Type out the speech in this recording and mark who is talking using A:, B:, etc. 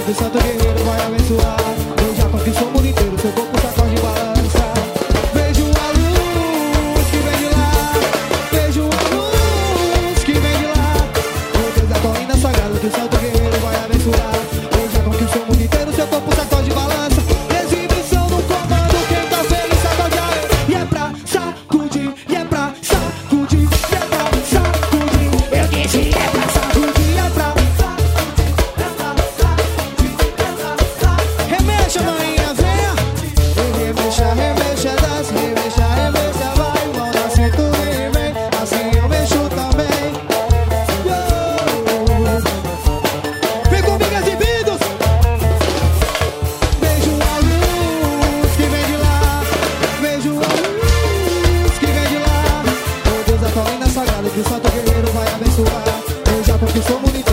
A: que o santo guerreiro vai abençoar. Eu já conquistou o mundo inteiro, seu corpo sacode e balança. Vejo a luz que vem de lá, vejo a luz que vem de lá. Oh Deus, a colina sagrada que o santo guerreiro vai abençoar. Eu já conquistou o mundo inteiro, seu corpo sacode e balança. Exibição no comando, quem tá feliz sacode a lei. E é pra sacudir, e é pra sacudir, e é pra sacudir. Eu disse é pra sacudir, é pra remexa, maninha, venha. Remexa, remexa, desce, remexa, remexa, vai. Mão na cintura e vem, assim eu mexo também. Vem comigo, exibidos. Vejo a luz que vem de lá, vejo a luz que vem de lá. Oh Deus, a colina sagrada que o santo guerreiro vai abençoar. Eu já conquistou o mundo inteiro.